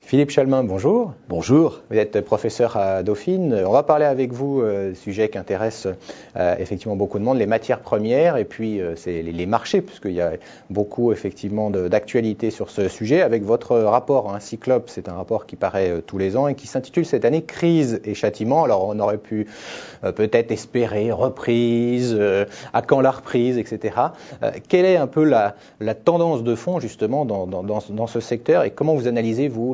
Philippe Chalmin, bonjour. Bonjour. Vous êtes professeur à Dauphine. On va parler avec vous sujet qui intéresse effectivement beaucoup de monde, les matières premières et puis c'est les marchés, puisqu'il y a beaucoup effectivement d'actualité sur ce sujet. Avec votre rapport, Cyclope, c'est un rapport qui paraît tous les ans et qui s'intitule cette année Crise et châtiment. Alors on aurait pu peut-être espérer reprise, à quand la reprise, etc. Quelle est un peu la tendance de fond justement dans ce secteur et comment vous analysez-vous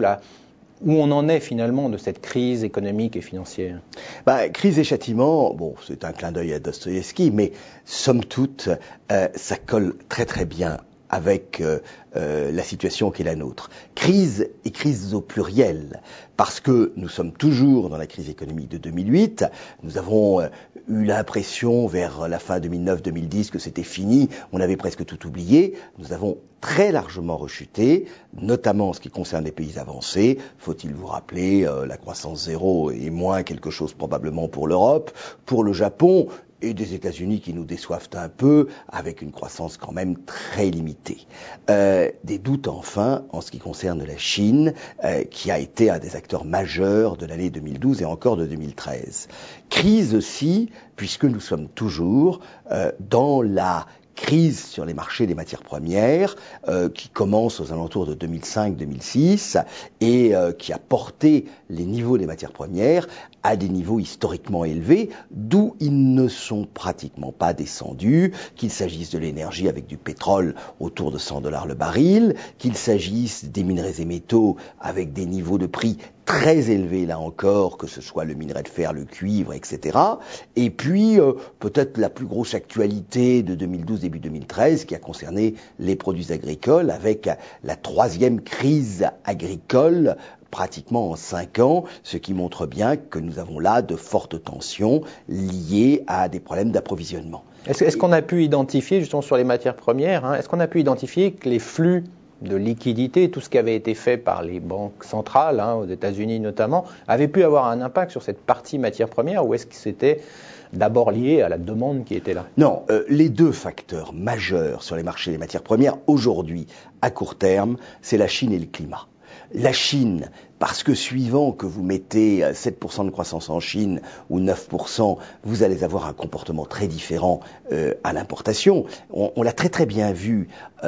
où on en est finalement de cette crise économique et financière? Crise et châtiment, c'est un clin d'œil à Dostoïevski, mais somme toute, ça colle très très bien avec la situation qui est la nôtre. Crise et crise au pluriel, parce que nous sommes toujours dans la crise économique de 2008. Nous avons eu l'impression vers la fin 2009-2010 que c'était fini, on avait presque tout oublié. Nous avons très largement rechuté, notamment en ce qui concerne les pays avancés. Faut-il vous rappeler, la croissance zéro est moins quelque chose probablement pour l'Europe, pour le Japon, et des États-Unis qui nous déçoivent un peu, avec une croissance quand même très limitée. Des doutes enfin en ce qui concerne la Chine, qui a été un des acteurs majeurs de l'année 2012 et encore de 2013. Crise aussi, puisque nous sommes toujours dans la crise sur les marchés des matières premières qui commence aux alentours de 2005-2006 et qui a porté les niveaux des matières premières à des niveaux historiquement élevés, d'où ils ne sont pratiquement pas descendus, qu'il s'agisse de l'énergie avec du pétrole autour de $100 le baril, qu'il s'agisse des minerais et métaux avec des niveaux de prix très élevés là encore, que ce soit le minerai de fer, le cuivre, etc. Et puis peut-être la plus grosse actualité de 2012, début 2013, qui a concerné les produits agricoles, avec la troisième crise agricole pratiquement en 5 ans, ce qui montre bien que nous avons là de fortes tensions liées à des problèmes d'approvisionnement. Est-ce qu'on a pu identifier, justement sur les matières premières, est-ce qu'on a pu identifier que les flux de liquidités, tout ce qui avait été fait par les banques centrales, aux États-Unis notamment, avait pu avoir un impact sur cette partie matières premières, ou est-ce que c'était d'abord lié à la demande qui était là? Non, les deux facteurs majeurs sur les marchés des matières premières aujourd'hui, à court terme, c'est la Chine et le climat. La Chine, parce que suivant que vous mettez 7% de croissance en Chine ou 9%, vous allez avoir un comportement très différent à l'importation. On l'a très très bien vu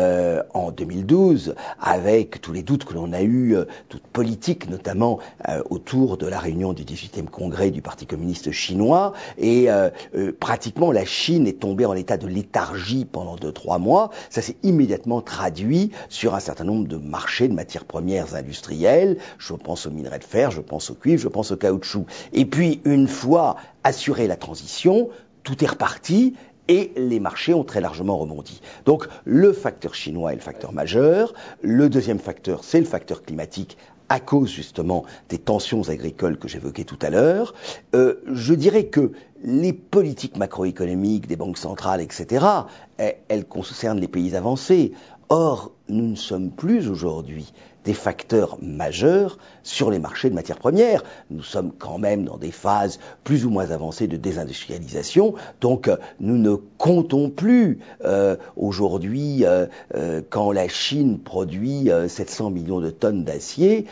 en 2012 avec tous les doutes que l'on a eus, toute politique notamment autour de la réunion du 18e congrès du Parti communiste chinois et pratiquement la Chine est tombée en état de léthargie pendant 2-3 mois. Ça s'est immédiatement traduit sur un certain nombre de marchés de matières premières industrielles. Je pense au minerai de fer, je pense au cuivre, je pense au caoutchouc. Et puis, une fois assurée la transition, tout est reparti et les marchés ont très largement rebondi. Donc, le facteur chinois est le facteur majeur. Le deuxième facteur, c'est le facteur climatique à cause justement des tensions agricoles que j'évoquais tout à l'heure. Je dirais que les politiques macroéconomiques des banques centrales, etc., elles concernent les pays avancés. Or, nous ne sommes plus aujourd'hui des facteurs majeurs sur les marchés de matières premières. Nous sommes quand même dans des phases plus ou moins avancées de désindustrialisation, donc nous ne comptons plus aujourd'hui quand la Chine produit 700 millions de tonnes d'acier,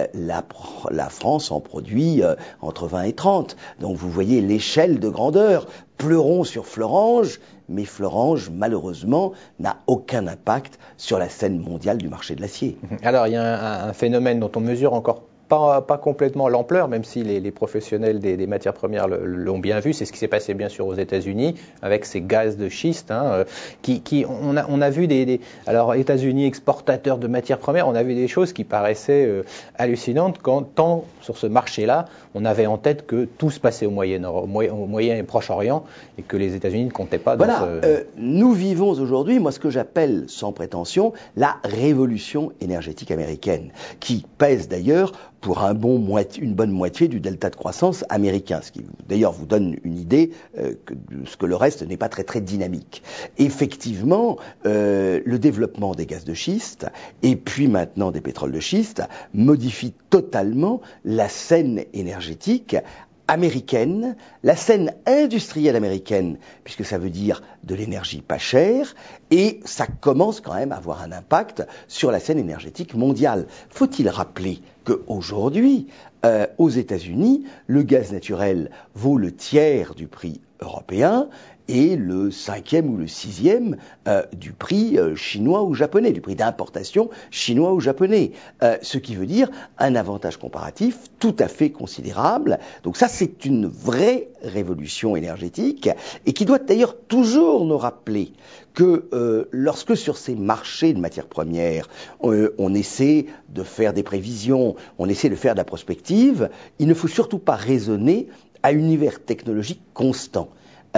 la France en produit entre 20 et 30. Donc vous voyez l'échelle de grandeur. Pleurons sur Florange, mais Florange, malheureusement, n'a aucun impact sur la scène mondiale du marché de l'acier. Alors, il y a un phénomène dont on mesure encore pas complètement l'ampleur, même si les professionnels des matières premières l'ont bien vu. C'est ce qui s'est passé bien sûr aux États-Unis avec ces gaz de schiste, on a vu alors États-Unis exportateurs de matières premières, on a vu des choses qui paraissaient hallucinantes quand tant sur ce marché-là, on avait en tête que tout se passait au Moyen et Proche-Orient et que les États-Unis ne comptaient pas. Nous vivons aujourd'hui, moi ce que j'appelle sans prétention, la révolution énergétique américaine, qui pèse d'ailleurs pour une bonne moitié du delta de croissance américain, ce qui d'ailleurs vous donne une idée de ce que le reste n'est pas très très dynamique. Effectivement, le développement des gaz de schiste et puis maintenant des pétroles de schiste modifie totalement la scène énergétique américaine, la scène industrielle américaine, puisque ça veut dire de l'énergie pas chère, et ça commence quand même à avoir un impact sur la scène énergétique mondiale. Faut-il rappeler qu'aujourd'hui, aux États-Unis, le gaz naturel vaut le tiers du prix européen et le 5e ou le 6e du prix chinois ou japonais, du prix d'importation chinois ou japonais. Ce qui veut dire un avantage comparatif tout à fait considérable. Donc ça, c'est une vraie révolution énergétique et qui doit d'ailleurs toujours nous rappeler que lorsque sur ces marchés de matières premières, on essaie de faire des prévisions, on essaie de faire de la prospective, il ne faut surtout pas raisonner à univers technologique constant.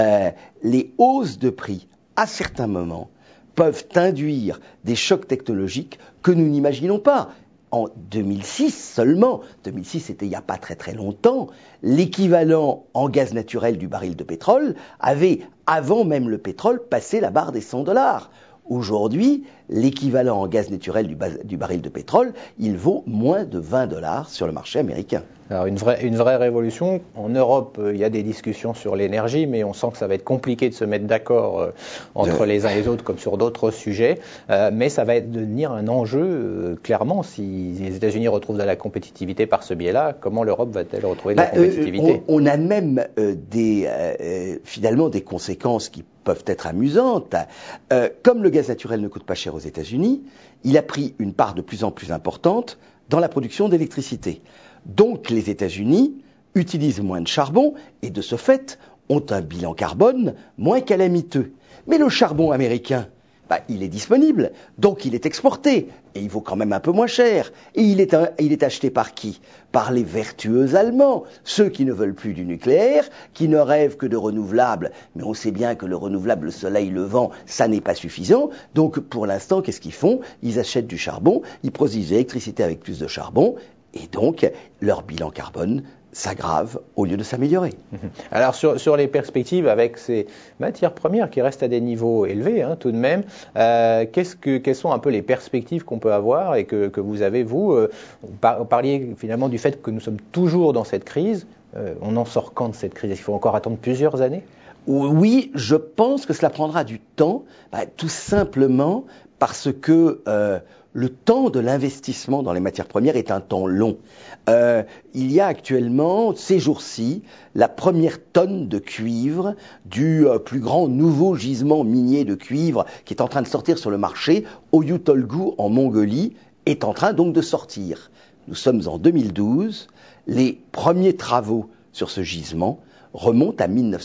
Les hausses de prix, à certains moments, peuvent induire des chocs technologiques que nous n'imaginons pas. En 2006 seulement, 2006 c'était il n'y a pas très très longtemps, l'équivalent en gaz naturel du baril de pétrole avait, avant même le pétrole, passé la barre des $100. Aujourd'hui, l'équivalent en gaz naturel du baril de pétrole, il vaut moins de $20 sur le marché américain. Alors une vraie révolution. En Europe, il y a des discussions sur l'énergie, mais on sent que ça va être compliqué de se mettre d'accord entre les uns et les autres, comme sur d'autres sujets. Mais ça va devenir un enjeu, clairement, si les États-Unis retrouvent de la compétitivité par ce biais-là, comment l'Europe va-t-elle retrouver de la compétitivité ? On a même finalement des conséquences qui peuvent être amusantes. Comme le gaz naturel ne coûte pas cher aux États-Unis, il a pris une part de plus en plus importante dans la production d'électricité. Donc les États-Unis utilisent moins de charbon et de ce fait ont un bilan carbone moins calamiteux. Mais le charbon américain, il est disponible, donc il est exporté et il vaut quand même un peu moins cher. Et il est acheté par qui ? Par les vertueux Allemands, ceux qui ne veulent plus du nucléaire, qui ne rêvent que de renouvelables. Mais on sait bien que le renouvelable, le soleil, le vent, ça n'est pas suffisant. Donc pour l'instant, qu'est-ce qu'ils font ? Ils achètent du charbon, ils produisent de l'électricité avec plus de charbon. Et donc, leur bilan carbone s'aggrave au lieu de s'améliorer. Alors, sur les perspectives avec ces matières premières qui restent à des niveaux élevés, tout de même, quelles sont un peu les perspectives qu'on peut avoir et que vous avez, vous parliez finalement du fait que nous sommes toujours dans cette crise. On en sort quand de cette crise ? Il faut encore attendre plusieurs années ? Oui, je pense que cela prendra du temps, tout simplement parce que le temps de l'investissement dans les matières premières est un temps long. Il y a actuellement, ces jours-ci, la première tonne de cuivre du plus grand nouveau gisement minier de cuivre qui est en train de sortir sur le marché, Oyu Tolgou en Mongolie, est en train donc de sortir. Nous sommes en 2012, les premiers travaux sur ce gisement remontent à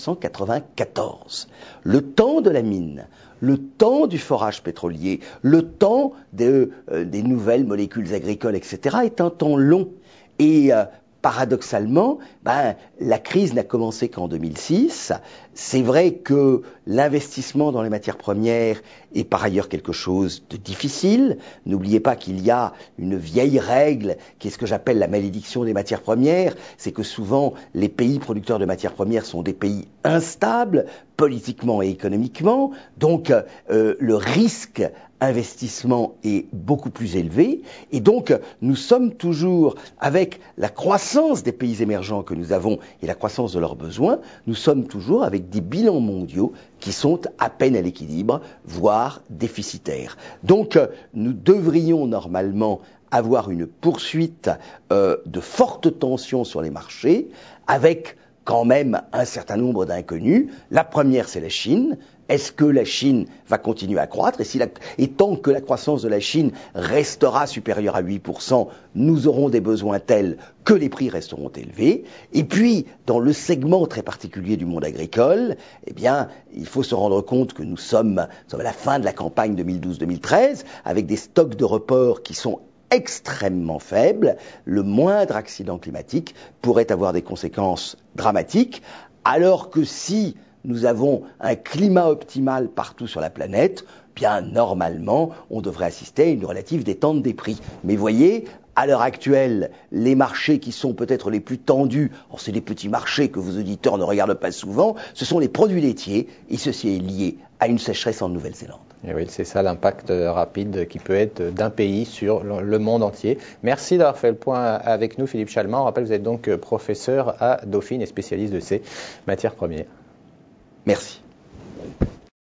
1994. Le temps de la mine, le temps du forage pétrolier, le temps des nouvelles molécules agricoles, etc., est un temps long. Et paradoxalement, la crise n'a commencé qu'en 2006. C'est vrai que l'investissement dans les matières premières est par ailleurs quelque chose de difficile. N'oubliez pas qu'il y a une vieille règle qui est ce que j'appelle la malédiction des matières premières. C'est que souvent, les pays producteurs de matières premières sont des pays instables, politiquement et économiquement. Donc, le risque investissement est beaucoup plus élevé et donc nous sommes toujours, avec la croissance des pays émergents que nous avons et la croissance de leurs besoins, nous sommes toujours avec des bilans mondiaux qui sont à peine à l'équilibre, voire déficitaires. Donc nous devrions normalement avoir une poursuite de fortes tensions sur les marchés avec quand même un certain nombre d'inconnus. La première, c'est la Chine. Est-ce que la Chine va continuer à croître ? Et tant que la croissance de la Chine restera supérieure à 8%, nous aurons des besoins tels que les prix resteront élevés. Et puis, dans le segment très particulier du monde agricole, il faut se rendre compte que nous sommes à la fin de la campagne 2012-2013, avec des stocks de report qui sont extrêmement faible, le moindre accident climatique pourrait avoir des conséquences dramatiques, alors que si nous avons un climat optimal partout sur la planète, normalement, on devrait assister à une relative détente des prix. Mais voyez, à l'heure actuelle, les marchés qui sont peut-être les plus tendus, c'est des petits marchés que vos auditeurs ne regardent pas souvent, ce sont les produits laitiers, et ceci est lié à une sécheresse en Nouvelle-Zélande. Et oui, c'est ça l'impact rapide qui peut être d'un pays sur le monde entier. Merci d'avoir fait le point avec nous, Philippe Chalmin. On rappelle que vous êtes donc professeur à Dauphine et spécialiste de ces matières premières. Merci.